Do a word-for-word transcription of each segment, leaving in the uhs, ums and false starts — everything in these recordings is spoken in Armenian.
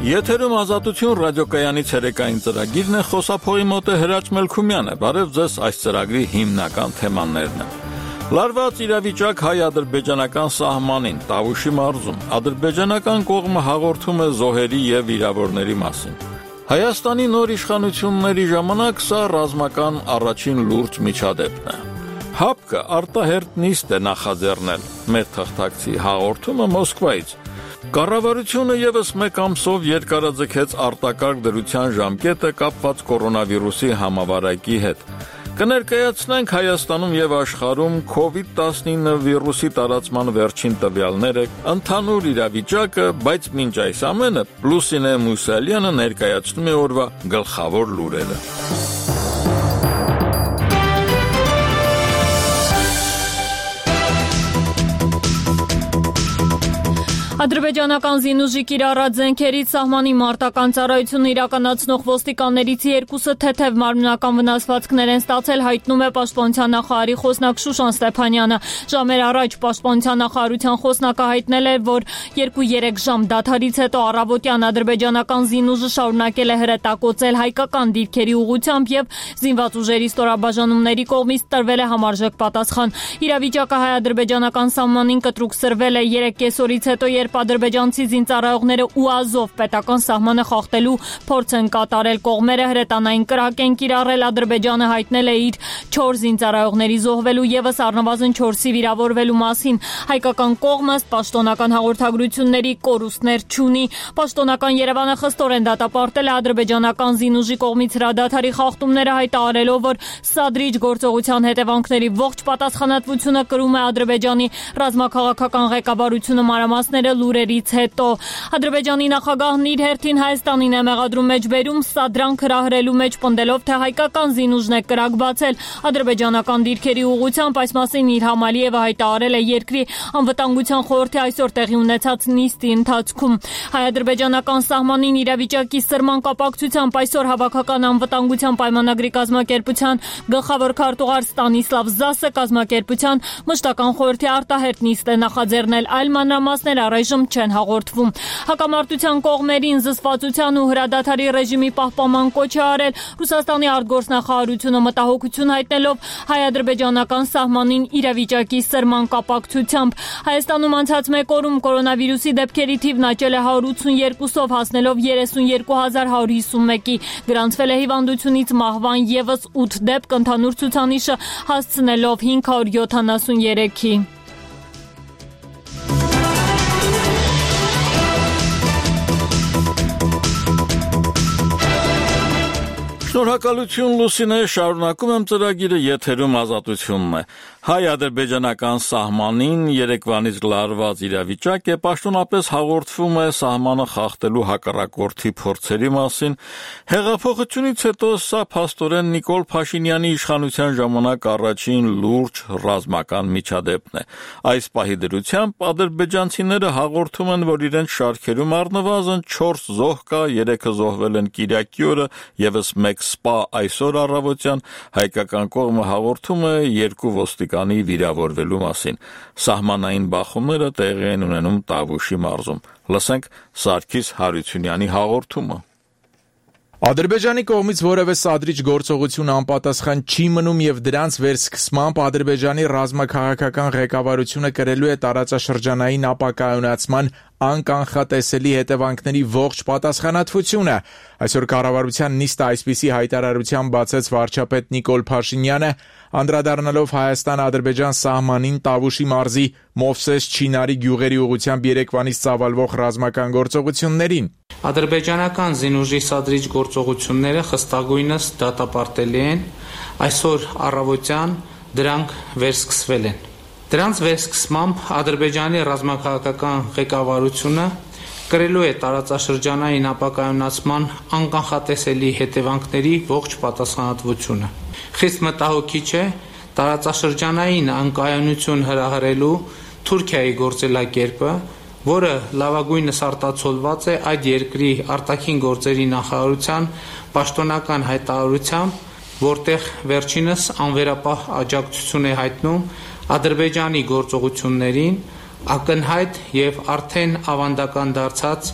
Եթերում Ազատություն ռադիոկայանի ցերեկային ծրագիրն է, խոսափողի մոտ է Հրաչ Մելքումյանը։ Բարև ձեզ, այս ծրագրի հիմնական թեմաներն են։ Լարված իրավիճակ հայ-ադրբեջանական սահմանին, Տավուշի մարզում, ադրբեջանական կողմը հաղորդում է զոհերի և վիրավորների մասին։ Հայաստանի նոր իշխանությունների ժամանակ սա ռազմական առաջին լուրջ միջադեպն է։ ՀԱՊԿ-ը արտահերթ նիստ է նախաձեռնել, մեր թղթակցի հաղորդումը Մոսկվայից։ Կառավարությունը ևս մեկ ամսով երկարաձգեց արտակարգ դրության ժամկետը կապված կորոնավիրուսի համավարակի հետ։ Կներկայացնենք Հայաստանում և աշխարհում քովիդ տասնինը վիրուսի տարածման վերջին տվյալները, ընդհանուր իրավիճակը, բայց մինչ այս ամենը Լուսինե Մուսալյանը ներկայացնում է օրվա գլխավոր լուրերը։ Ադրբեջանական զինուժի կիրառած զենքերից սահմանի մարտական ծառայությունը իրականացնող ոստիկաններից երկուսը թեթև մարմնական վնասվածքներ են ստացել, հայտնում է Պաշտպանության նախարարի խոսնակ Շուշան Ստեփանյանը։ Ժամեր առաջ Պաշտպանության նախարարության խոսնակը հայտնել էր, որ երկու-երեք ժամ դադարից հետո առավոտյան ադրբեջանական զինուժը շարունակել է հրետակոծել հայկական դիրքերի ուղղությամբ եւ զինված ուժերի ստորաբաժանումների կողմից տրվել է համարժեք պատասխան։ Իրավիճակը հայ-ադրբեջանական սահմանին կտրուկ սրվել է երեք կեսօրից հետո, երբ ադրբեջանցի զինծառայողները ու Ազով պետական սահմանը խախտելու փորձ են կատարել։ Կողմերը հրետանային կրակ են կիրառել, Ադրբեջանը հայտնել է իր չորս զինծառայողների զոհվելու ևս առնվազն չորսի վիրավորվելու մասին։ Հայկական կողմը պաշտոնական հաղորդագրությունների կորուստներ չունի։ Պաշտոնական Երևանը խստորեն դատապարտել է ադրբեջանական զինուժի կողմից հրադադարի խախտումները, հայտարարելով, որ սադրիչ գործողության հետևանքների ողջ պատասխանատվությունը կրում է Ադրբեջանի ռազմաքաղաքական ղեկավարությունը։ Մանրամասները լուրերից հետո Ադրբեջանի նախագահն իր հերթին Հայաստանին է մեղադրում մեջբերում, սադրանք հրահրելու մեջ պնդելով, թե հայկական զինուժն է կրակ բացել ադրբեջանական դիրքերի ուղղությամբ։ Այս մասին իր Համալիևը հայտարարել է երկրի անվտանգության խորհրդի այսօր տեղի ունեցած նիստի ընթացքում։ Հայ-ադրբեջանական սահմանին իրավիճակի սրման կապակցությամբ այսօր Հավաքական անվտանգության պայմանագրի կազմակերպության գլխավոր քարտուղար Ստանիսլավ Զասը կազմակերպության մշտական խորհրդի արտահերթ նիստ է նախաձեռնել, այլ մանրամասներ առայժմ չեն հաղորդվում։ Հակամարտության կողմերին զսպվածության ու հրադադարի ռեժիմի պահպանման կոչ է արել Ռուսաստանի արտգործնախարարությունը, մտահոգություն հայտնելով հայ-ադրբեջանական սահմանին իրավիճակի սրման կապակցությամբ։ Հայաստանում անցած մեկ օրում կորոնավիրուսի դեպքերի թիվն աճել է հարյուր ութսուներկուսով, հասնելով երեսունյոթ հազար հարյուր հիսունմեկի։ Գրանցվել է հիվանդությունից մահվան ևս ութ դեպք, ընդհանուր ցուցանիշը հասցնելով հինգ հարյուր յոթանասունյոթի։ Շնորհակալություն Լուսինե, շարունակում եմ ծրագիրը, եթերում Ազատությունն է։ Հայ-ադրբեջանական սահմանին երեկվանից լարված իրավիճակ է, պաշտոնապես հաղորդվում է սահմանը խախտելու հակառակորդի փորձերի մասին։ Հեղափոխությունից հետո սա փաստորեն Նիկոլ Փաշինյանի իշխանության ժամանակ առաջին լուրջ ռազմական միջադեպն է։ Այս պահի դրությամբ ադրբեջանցիները հաղորդում են, որ իրենց շարքերում առնվազն չորս զոհ կա, երեքը զոհվել են Կիրակի օրը, ևս մեկ սպա այսօր առավոտյան, հայկական կողմը հաղորդում է երկու ոստիկանի վիրավորվելու մասին։ Սահմանային բախումները տեղի են ունենում Տավուշի մարզում։ Լսենք Սարգիս Հարությունյանի հաղորդումը։ Ադրբեջանի կողմից որևէ սադրիչ գործողություն անպատասխան չի մնում եւ դրանց վերսկսմամբ Ադրբեջանի ռազմաքաղաքական ղեկավարությունը կրելու է տարածաշրջանային ապակայունացման անկանխատեսելի հետևանքների ողջ պատասխանատվությունը։ Այսօր կառավարության նիստը այսպիսի հայտարարությամբ բացեց վարչապետ Նիկոլ Փաշինյանը, անդրադառնալով Հայաստան-Ադրբեջան սահմանին Տավուշի մարզի Մովսես Չինարի գյուղերի ուղղությամբ երեկվանից ծավալվող ռազմական գործողություններին։ Ադրբեջանական զինուժի սադրիչ գործողությունները խստագույնս դատապարտելի են, այսօր առավոտյան դրանք վերսկսվել են։ Դրանց վերսկսմամբ Ադրբեջանի ռազմաքաղաքական ղեկավարությունը կրելու է տարածաշրջանային ապակայունացման անկանխատեսելի հետևանքների ողջ պատասխանատվությունը։ Խիստ մտահոգիչ է տարածաշրջանային անկայունություն հրահրելու Թուրքիայի գործելակերպը, որը լավագույնս արտացոլված է այդ երկրի արտաքին գործերի նախարարության պաշտոնական հայտարարությամբ, որտեղ վերջինս անվերապահ աջակցություն է հայտնում Ադրբեջանի գործողություններին, ակնհայտ եւ արդեն ավանդական դարձած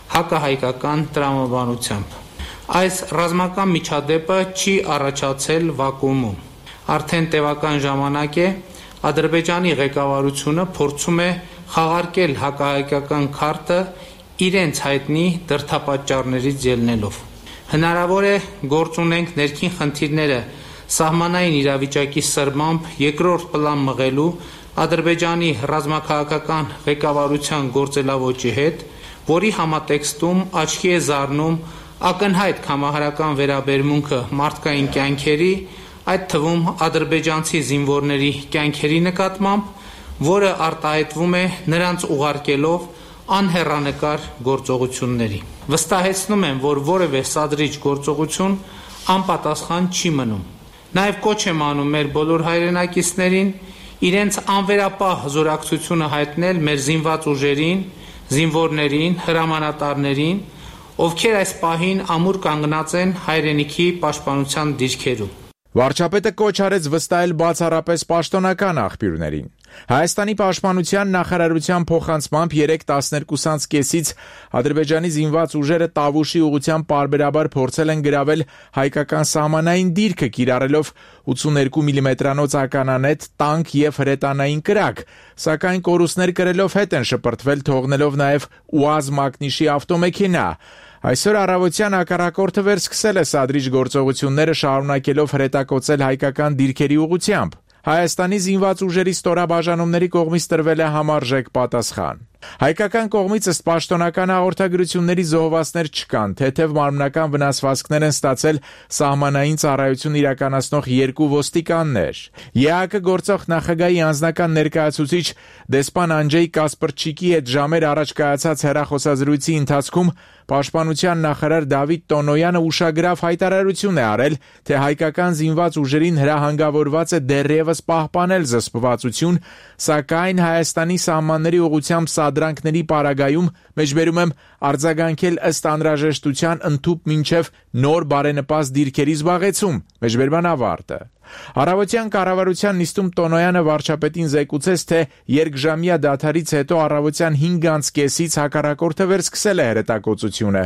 հակահայկական տրամաբանությամբ։ Այս ռազմական միջադեպը չի առաջացել վակուումում։ Արդեն տևական ժամանակ է Ադրբեջանի ղեկավարությունը փորձում է խաղարկել հակահայկական քարտը իրենց հայտնի դրդապատճառներից ելնելով։ Հնարավոր է գործ ունենք ներքին խնդիրները սահմանային իրավիճակի սրմամբ երկրորդ պլան մղելու Ադրբեջանի ռազմաքաղաքական ղեկավարության գործելավոճի հետ, որի համատեքստում աչքի է զարնում ակնհայտ կամահարական վերաբերմունքը մարդկային կյանքերի, այդ թվում ադրբեջանցի զինվորների կյանքերի նկատմամբ, որը արտահայտվում է նրանց ուղարկելով անհեռանկար գործողությունների։ Վստահեցնում եմ, որ որևէ սադրիչ գործողություն անպատասխան չի մնում։ Նաև կոչ եմ անում մեր բոլոր հայրենակիցներին իրենց անվերապահ զորակցությունը հայտնել մեր զինված ուժերին, զինվորներին, հրամանատարներին, ովքեր այս պահին ամուր կանգնած են հայրենիքի պաշտպանության դիրքերում։ Վարչապետը կոչ արեց վստահել բացառապես պաշտոնական աղբյուրներին։ Հայաստանի պաշտպանության նախարարության փոխանցմամբ երեկ տասներկուսից կեսից Ադրբեջանի զինված ուժերը Տավուշի ուղղությամբ պարբերաբար փորձել են գրավել հայկական սահմանային դիրքը, կիրառելով ութսուներկու միլիմետրանոց ականանետ, տանկ եւ հրետանային կրակ, սակայն կորուստներ կրելով հետ են շպրտվել, թողնելով նաեւ ՈՒԱԶ մակնիշի ավտոմեքենա։ Այսօր առավոտյան հակառակորդը վերսկսել է սադրիչ գործողությունները, շարունակելով հրետակոծել հայկական դիրքերի ուղղությամբ։ Հայաստանի զինված ուժերի ստորաբաժանումների կողմից տրվել է համարժեք պատասխան։ Հայկական կողմից ըստ պաշտոնական հաղորդագրությունների զոհվածներ չկան, թեթև մարմնական վնասվածքներ են ստացել սահմանային ծառայություն իրականացնող երկու ոստիկաններ։ ԵԱՀԿ գործող նախագահի անձնական ներկայացուցիչ դեսպան Անջեյ Կասպրչիկի հետ ժամեր առաջ կայացած հեռախոսազրույցի ընթացքում Պաշտպանության նախարար Դավիթ Տոնոյանը ուշագրավ հայտարարություն է արել, թե հայկական զինված ուժերին հրահանգավորված է դեռևս պահպանել զսպվածություն, սակայն Հայաստանի սահմանների ուղղությամբ սադրանքների պարագայում, մեջբերում եմ, արձագանքել ըստ անհրաժեշտության ընդհուպ մինչև նոր բարենպաստ դիրքերի զբաղեցում, մեջբերման ավարտը։ Առավոտյան կառավարության նիստում Տոնոյանը վարչապետին զեկուցեց, թե երկժամյա դադարից հետո առավոտյան հինգ կեսից հակառակորդը վերսկսել է հրետակոծությունը։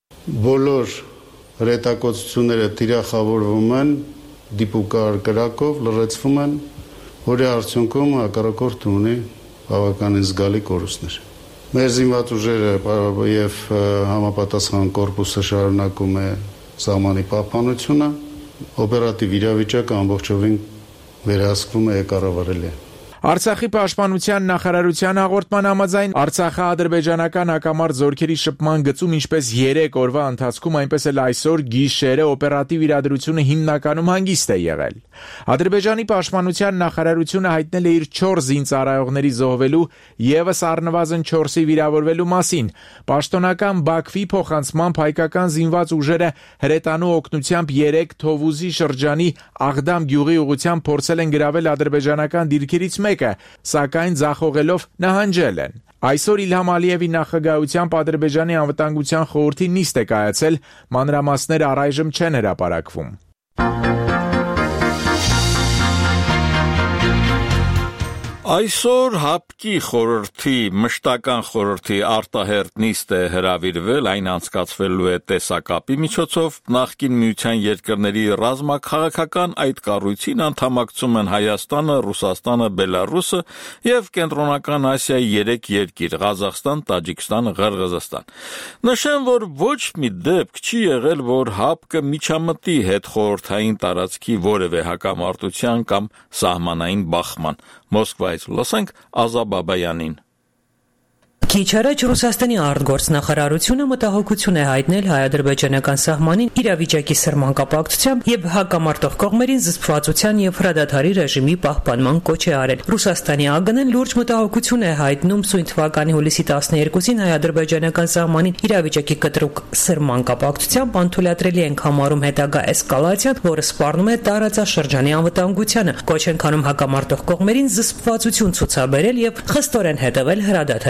Բոլոր հրետակոծությունները թիրախավորվում են դիպուկար կրակով, լրացվում են, որի արդյունքում հակառակորդը ունի բավականին զգալի կորուստներ։ Մեր զինված ուժերը եւ համապատասխան կորպուսը շարունակում է սահմանի պահպանությունը, օպերատիվ իրավիճակը ամբողջովին վերահսկվում է կառավարելի է։ Արցախի պաշտպանության նախարարության հաղորդման համաձայն Արցախը ադրբեջանական հակամարտ զորքերի շփման գծում ինչպես երեք օրվա ընթացքում, այնպես էլ այսօր գիշերը օպերատիվ իրադրությունը հիմնականում հանգիստ է եղել։ Ադրբեջանի պաշտպանության նախարարությունը հայտնել է իր չորս զինծառայողների զոհվելու եւս առնվազն չորսի վիրավորվելու մասին։ Պաշտոնական Բաքվի փոխանցմամբ հայկական զինված ուժերը հրետանու օգնությամբ երեք Թովուզի շրջանի Աղդամ գյուղի ուղղությամբ փորձել են գրավել ադրբեջանական դիրքերից մեկը, սակայն ձախողելով նահանջել են։ Այսօր Իլհամ Ալիևի նախագահությամբ Ադրբեջանի անվտանգության խորհրդի նիստ է կայացել, մանրամասները առայժմ չեն հրապարակվում։ Այսօր ՀԱՊԿ-ի խորհրդի մշտական խորհրդի արտահերթ նիստ է հրավիրվել, այն անցկացվելու է տեսակապի միջոցով, նախկին միության երկրների ռազմաքաղաքական այդ կառույցին անդամակցում են Հայաստանը, Ռուսաստանը, Բելարուսը եւ Կենտրոնական Ասիայի երեք երկիր՝ Ղազախստան, Տաջիկստան, Ղրղզստան։ Նշեմ, որ ոչ մի դեպք չի եղել, որ ՀԱՊԿ-ը միջամտի հետ խորհրդային տարածքի որևէ հակամարտության կամ սահմանային բախման։ Մոսկվայից լսենք Ազա Բաբայանին։ Քիչ առաջ Ռուսաստանի արտգործնախարարությունը մտահոգություն է հայտնել հայ-ադրբեջանական սահմանին իրավիճակի սրման կապակցությամբ եւ հակամարտող կողմերին զսպվածության եւ հրադադարի ռեժիմի պահպանման կոչ է արել։ Ռուսաստանի ԱԳՆ-ն լուրջ մտահոգություն է հայտնում սույն թվականի հուլիսի տասներկուսին հայ-ադրբեջանական սահմանին իրավիճակի կտրուկ սրման կապակցությամբ անթույլատրելի են համարում հետագա էսկալացիան, որը սպառնում է տարածաշրջանի անվտանգությանը։ Կոչ են քանում հակամարտող կողմերին զսպվածություն ցուցաբերել եւ խստորեն հետեւել հրադադարի ռեժիմին։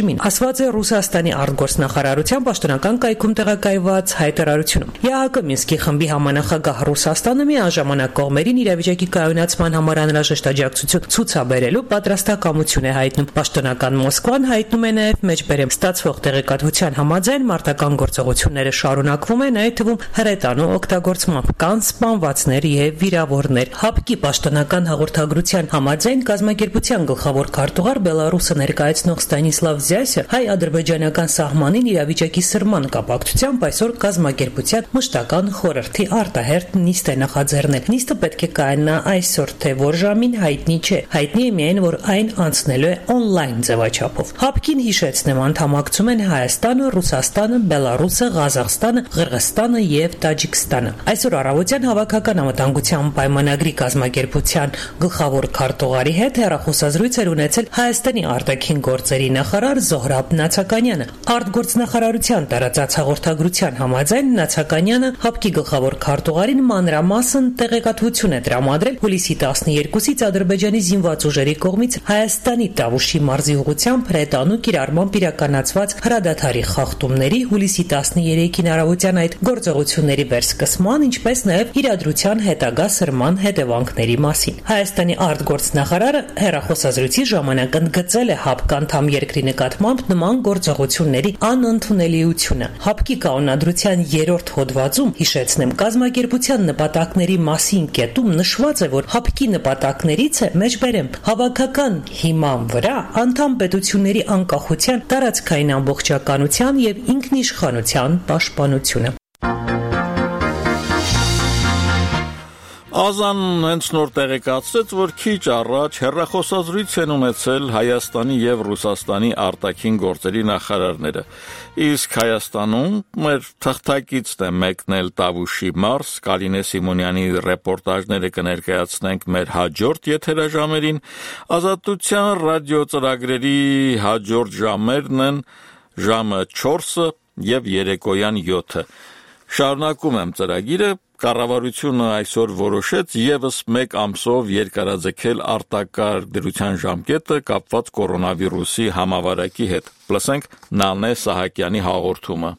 որոշումին, ասված է Ռուսաստանի արտգործնախարարության պաշտոնական կայքում տեղակայված հայտարարությունում։ ԵԱՀԿ Մինսկի խմբի համանախագահ Ռուսաստանը միաժամանակ կողմերին իրավիճակի կայունացման համար անհրաժեշտ աջակցություն ցուցաբերելու պատրաստակամություն է հայտնում։ Պաշտոնական Մոսկվան հայտնում է նաև մեջբերեմ ստացվող տեղեկատվության համաձայն մարտական գործողությունները շարունակվում են, այդ թվում հրետանու օգտագործմամբ կան սպանվածներ եւ վիրավորներ։ ՀԱՊԿ-ի պաշտոնական հաղորդագրության համաձայն կազմակերպության գլխավոր քարտուղար Բելարուսը ներկայացնող Ստանիսլավ Զյասը հայ-ադրբեջանական սահմանին իրավիճակի սրման կապակցությամբ այսօր կազմակերպության մշտական խորհրդի արտահերթ նիստ է նախաձեռնել։ Նիստը պետք է կայանա այսօր, թե որ ժամին հայտնի չէ։ Հայտնի է միայն, որ այն անցնելու է օնլայն ձևաչափով։ ՀԱՊԿ-ին հիշեցնեմ, անդամակցում են Հայաստանը, Ռուսաստանը, Բելարուսը, Ղազախստանը, Ղրղստանը եւ Տաջիկստանը։ Այսօր առավոտյան հավաքական անվտանգության պայմանագրի կազմակերպության գլխավոր քարտուղարի հետ հեռախոսազրույց էր ունեցել Հայաստանի արտաքին գործերի նախարար Զոհրաբ Նացականյանը։ Արտգործնախարարության տարածած հաղորդագրության համաձայն Նացականյանը ՀԱՊԿ-ի գլխավոր քարտուղարին մանրամասն տեղեկատվություն է տրամադրել հուլիսի տասներկուսից Ադրբեջանի զինված ուժերի կողմից Հայաստանի Տավուշի մարզի ուղղությամբ հրետանու կիրառմամբ իրականացված հրադադարի խախտումների, հուլիսի տասներեքին առավոտյան այդ գործողությունների վերսկսման, ինչպես նաև իրադրության հետագա սրման հետևանքների մասին։ Հայաստանի արտգործնախարարը հեռախոսազրույցի ժամանակ ընդգծել է ՀԱՊԿ անդամ երկրի նկատմամբ նման գործողությունների անընդունելիությունը։ ՀԱՊԿ-ի կանոնադրության երրորդ հոդվածում, հիշեցնեմ, կազմակերպության նպատակների մասին կետում նշված է, որ ՀԱՊԿ-ի նպատակներից է մեջբերեմ հավաքական հիման վրա անդամ պետությունների անկախության, տարածքային ամբողջականության եւ ինքնիշխանության պաշտպանությունը։ Ազան հենց նոր տեղեկացրեց, որ քիչ առաջ հեռախոսազրույց են ունեցել Հայաստանի եւ Ռուսաստանի արտաքին գործերի նախարարները։ Իսկ Հայաստանում մեր թղթակիցն է մեկնել Տավուշի մարզ, Կալինե Սիմոնյանի ռեպորտաժները կներկայացնենք մեր հաջորդ եթերաժամերին։ Ազատության ռադիոծրագրերի հաջորդ ժամերն են ժամը չորսը եւ երեկոյան յոթը։ Շարունակում եմ ծրագիրը։ Կառավարությունը այսօր որոշեց եւս մեկ ամսով երկարաձգել արտակարգ դրության ժամկետը կապված կորոնավիրուսի համավարակի հետ։ Լսենք Նանե Սահակյանի հաղորդումը։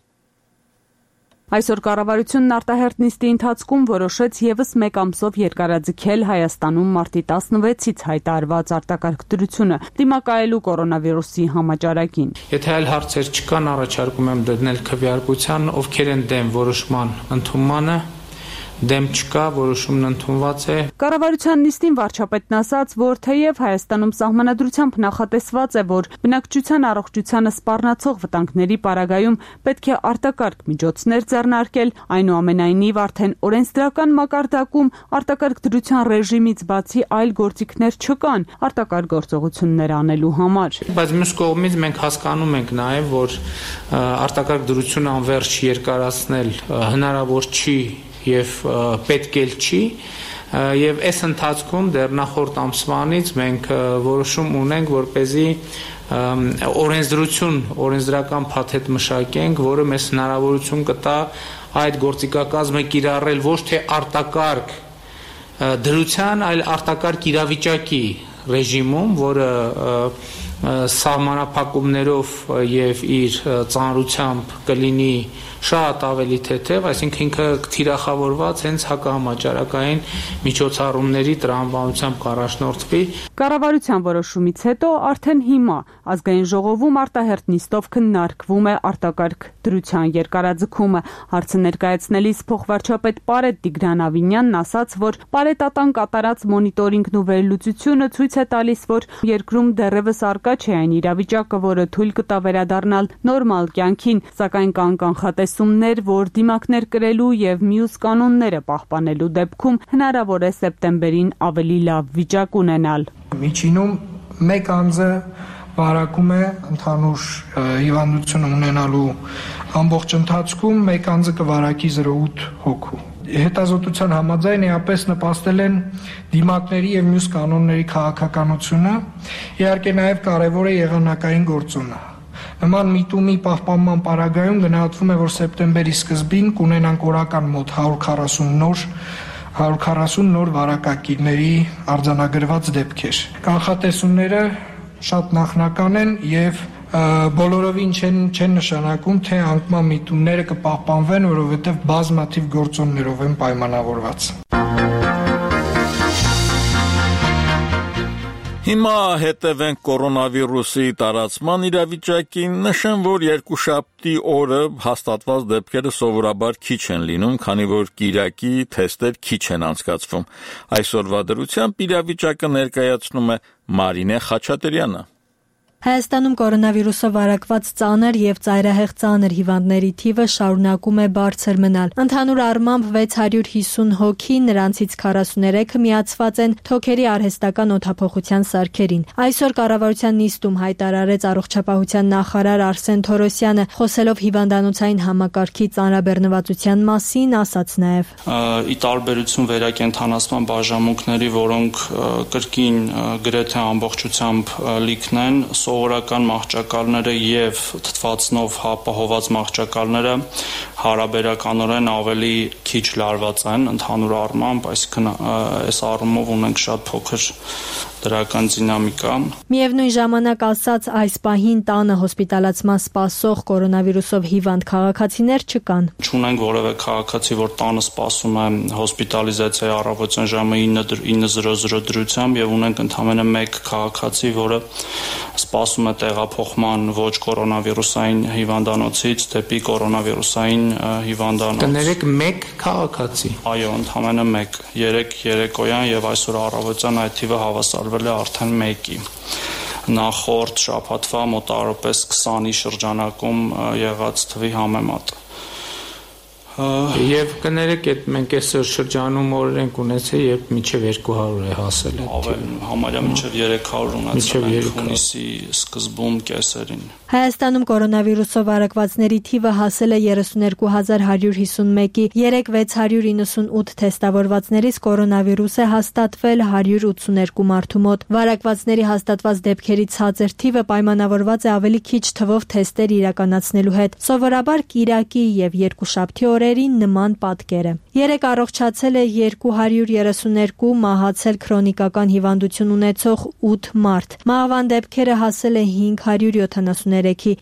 Այսօր կառավարությունն արտահերթ նիստի ընթացքում որոշեց եւս մեկ ամսով երկարաձգել Հայաստանում մարտի տասնվեցից հայտարարված արտակարգ դրությունը դիմակայելու կորոնավիրուսի համաճարակին։ Եթե այլ հարցեր չկան, առաջարկում եմ դնել քվեարկության, ովքեր են դեմ որոշման ընդունմանը։ Դեմ չկա, որոշումն ընդունված է։ Կառավարության նիստին վարչապետն ասաց, որ թեև Հայաստանում սահմանադրությամբ նախատեսված է, որ բնակչության առողջությանը սպառնացող վտանգների պարագայում պետք է արտակարգ միջոցներ ձեռնարկել, այնուամենայնիվ արդեն օրենսդրական մակարդակում արտակարգ դրության ռեժիմից բացի այլ գործիքներ չկան արտակարգ գործողություններ անելու համար։ Բայց մյուս կողմից մենք հասկանում ենք նաև, որ արտակարգ դրությունը անվերջ երկարացնել հնարավոր չի եւ պետք էլ չի եւ այս ընթացքում դեռ նախորդ ամսվանից մենք որոշում ունենք, որպեսզի օրենսդրություն, օրենսդրական փաթեթ մշակենք, որը մեզ հնարավորություն կտա այդ գործիքակազմը կիրառել ոչ թե արտակարգ դրության, այլ արտակարգ իրավիճակի ռեժիմում, որը սահմանափակումներով եւ իր ծանրությամբ կլինի շատ ավելի թեթև, այսինքն ինքը թիրախավորված հենց հակահամաճարակային միջոցառումների տրամաբանությամբ կառաջնորդվի։ Կառավարության որոշումից հետո արդեն հիմա ազգային ժողովում արտահերթ նիստով քննարկվում է արտակարգ դրության երկարաձգումը։ Հարցը ներկայացնելիս փոխվարչապետ Պարետ Տիգրան-Ավինյանն ասաց, որ Պարետատան կատարած մոնիտորինգն ու վերլուծությունը ցույց է տալիս, որ երկրում դեռևս առկա չէ այն իրավիճակը, որը թույլ կտա վերադառնալ նորմալ կյանքին, սակայն կան կանխատեսումներ, որ դիմակներ կրելու եւ մյուս կանոնները պահպանելու դեպքում հնարավոր է սեպտեմբերին ավելի լավ վիճակ ունենալ։ Միջինում մեկ ամսը վարակում է ընդհանուր հիվանդություն ունենալու ամբողջ ընթացքում մեկ ամսը կվարակի զրո ութ հոգու։ Հետազոտության համաձայն էապես նպաստել են դիմակների եւ մյուս կանոնների քաղաքականությունը, իհարկե նաեւ կարեւոր է եղանակային գործոնը։ Նման միտումի պահպանման պարագայում գնահատվում է, որ սեպտեմբերի սկզբին կունենանք օրական մոտ հարյուր քառասուն նոր հարյուր քառասուն նոր վարակակիրների արձանագրված դեպքեր։ Կանխատեսումները շատ նախնական են եւ բոլորովին չեն չեն նշանակում, թե անկման միտումները կպահպանվեն, որովհետև բազմաթիվ գործոններով են պայմանավորված։ Հիմա հետևենք կորոնավիրուսի տարածման իրավիճակին, նշեմ, որ երկուշաբթի օրը հաստատված դեպքերը սովորաբար քիչ են լինում, քանի որ կիրակի թեստեր քիչ են անցկացվում։ Այսօրվա դրությամբ իրավիճակը ներկայացնում է Մարինե Խաչատրյանը։ Հայաստանում կորոնավիրուսով վարակված ծանր եւ ծայրահեղ ծանր հիվանդների թիվը շարունակում է բարձր մնալ։ Ընդհանուր առմամբ վեց հարյուր հիսուն հոգի, նրանցից քառասուներեքը միացված են թոքերի արհեստական օդափոխության սարքերին։ Այսօր կառավարության նիստում հայտարարեց առողջապահության նախարար Արսեն Թորոսյանը, խոսելով հիվանդանոցային համակարգի ծանրաբեռնվածության մասին, ասաց նաեւ. Ի տարբերություն վերակենդանացման բաժանմունքների, որոնք կրկին գրեթե ամբողջությամբ լիքն են, սովորական մահճակալները եւ թթվածնով ապահոված մահճակալները հարաբերականորեն ավելի քիչ լարված են ընդհանուր առմամբ, այսինքն այս առումով ունենք շատ փոքր դրական դինամիկա։ Միևնույն ժամանակ ասաց, այս պահին տանը հոսպիտալացման սպասող կորոնավիրուսով հիվանդ քաղաքացիներ չկան։ Չունենք որևէ քաղաքացի, որ տանը սպասում է հոսպիտալիզացիայի առավոտյան ժամը ինը դրությամբ եւ ունենք ընդամենը մեկ քաղաքացի, որը սպասում է տեղափոխման ոչ կորոնավիրուսային հիվանդանոցից դեպի կորոնավիրուսային հիվանդանոց։ Կներեք մեկ քաղաքացի։ Այո, ընդամենը մեկ, երեք երեկոյան եւ այսօր առավոտյան այդ թիվը հավասարվել է արդեն մեկի։ Նախորդ շաբաթվա մոտավորապես քսանի շրջանակում եղած թվի համեմատ։ Եվ կներեք, այդ մենք այսօր շրջանում օրեր ենք ունեցել, երբ մինչև երկու հարյուր է հասել։ Ավել համարյա մինչև երեք հարյուր ունեցել ենք հունիսի սկզբում կեսերին։ Հայաստանում կորոնավիրուսով վարակվածների թիվը հասել է երեսուներկու հազար հարյուր հիսուն մեկի, երեկ վեց հարյուր իննսունութ թեստավորվածներից կորոնավիրուս է հաստատվել հարյուր ութսուներկու մարդու մոտ։ Վարակվածների հաստատված դեպքերի ցածր թիվը պայմանավորված է ավելի քիչ թվով թեստեր իրականացնելու հետ։ Սովորաբար կիրակի եւ երկուշաբթի օրերին նման պատկեր է։ Երեկ առողջացել է երկու հարյուր երեսուներկու, մահացել քրոնիկական հիվանդություն ունեցող ութ մարդ։ Մահվան դեպքերը հասել է հինգ հարյուր յոթանասուներեքի։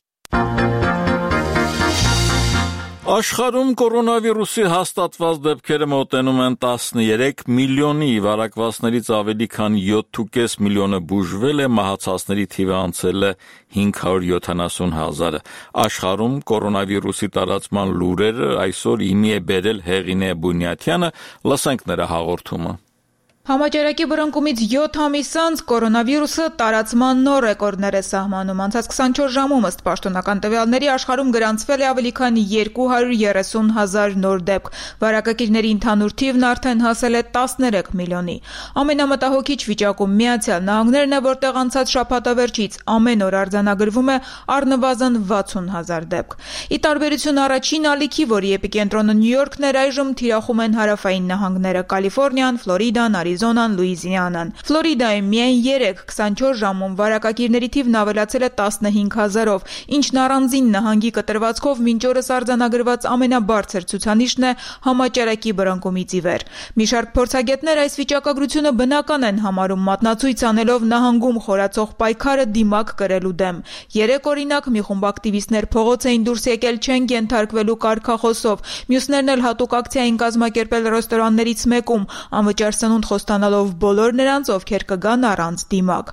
Աշխարհում կորոնավիրուսի հաստատված դեպքերը մոտենում են տասներեք միլիոնի, վարակվածներից ավելի քան յոթ ու կես միլիոնը բուժվել է, մահացածների թիվը անցել է հինգ հարյուր յոթանասուն հազարը։ Աշխարհում կորոնավիրուսի տարածման լուրերը այսօր իմի է բերել Հեղինե Բունյաթյանը, լսենք նրա հաղորդումը։ Համաճարակի բռնկումից յոթ ամիս անց կորոնավիրուսը տարածման նոր ռեկորդներ է սահմանում։ Անցած քսանչորս ժամում ըստ պաշտոնական տվյալների աշխարհում գրանցվել է ավելի քան երկու հարյուր երեսուն հազար նոր դեպք։ Վարակակիրների ընդհանուր թիվն արդեն հասել է տասներեք միլիոնի։ Ամենամտահոգիչ վիճակում Միացյալ Նահանգներն է, որտեղ անցած շաբաթավերջից ամեն օր արձանագրվում է առնվազն վաթսուն հազար դեպք։ Ի տարբերություն առաջին ալիքի, որի էպիկենտրոնը Նյու Յորքն էր, այժմ թիրախում են հարավային նահանգները՝ Կալիֆոռնիան, Ֆլորիդան, Արիզոնան, Լուիզիանան։ Ֆլորիդայում միայն երեկ քսանչորս ժամում վարակակիրների թիվն ավելացել է տասնհինգ հազարով, ինչն առանձին նահանգի կտրվածքով մինչ օրս արձանագրված ամենաբարձր ցուցանիշն է համաճարակի բռնկումից ի վեր։ Մի շարք փորձագետներ այս վիճակագրությունը բնական են համարում, մատնացույց անելով նահանգում խորացող պայքարը դիմակ կրելու դեմ։ Երեկ օրինակ մի խումբ ակտիվիստներ փողոց էին դուրս եկել չենք ենթարկվելու կարգախոսով, մյուսներն էլ հատուկ ակցիա էին կազմակերպել ռեստորաններից մեկում, անվճար սնունդ խոստանալով բոլոր նրանց, ովքեր կգան առանց դիմակ։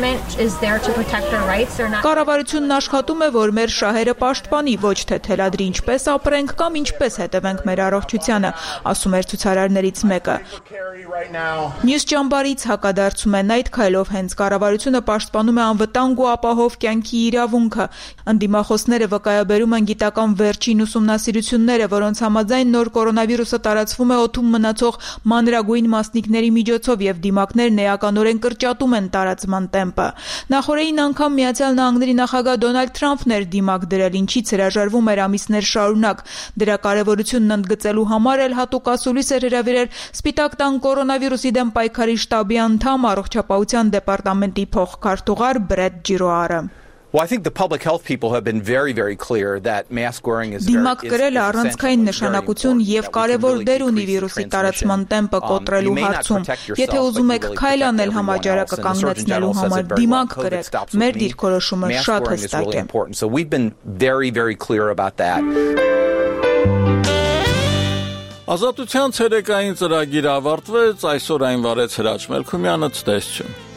Կառավարությունն աշխատում է, որ մեր շահերը պաշտպանի, ոչ թե թելադրի ինչպես ապրենք կամ ինչպես հետևենք մեր առողջությանը, ասում էր ցուցարարներից մեկը։ Մյուս ճամբարից հակադարձում են այդ քայլով հենց կառավարությունը պաշտպանում է անվտանգ ու ապահով կյանքի իրավունքը։ Ընդդիմախոսները վկայաբերում են գիտական վերջին ուսումնասիրությունները, որոնց համաձայն նոր կորոնավիրուսը տարածվում է օդում մնացող մանրագույն մասնիկների միջոցով եւ դիմակներն էականորեն կրճատում են տարածման տեմպը։ Նախորդին անգամ Միացյալ Նահանգների նախագահ Դոնալդ Թրամփն էր դիմակ դրել, ինչից հրաժարվում էր ամիսներ շարունակ։ Դրա կարևորությունն ընդգծելու համար էլ հատուկ ասուլիս էր հրավիրել Սպիտակ տան կորոնավիրուսի դեմ պայքարի շտաբի անդամ, առողջապահության դեպարտամենտի փոխքարտուղար Բրեդ Ջիրոարը։ Well, I think the public health people have been very, very clear that mask wearing is Դիմակ կրելը առանցքային նշանակություն եւ կարեւոր դեր ունի վիրուսի տարածման տեմպը կոտրելու հարցում։ Եթե ուզում եք քայլ անել համաճարակը կանգնեցնելու համար, դիմակ կրեք։ Մեր դիրքորոշումը շատ հստակ է։ So we've been very, very clear about that. Ազատության ցերեկային ծրագիրը ավարտվեց, այսօր այն վարեց Հրաչ Մելքումյանը, ցտեսություն։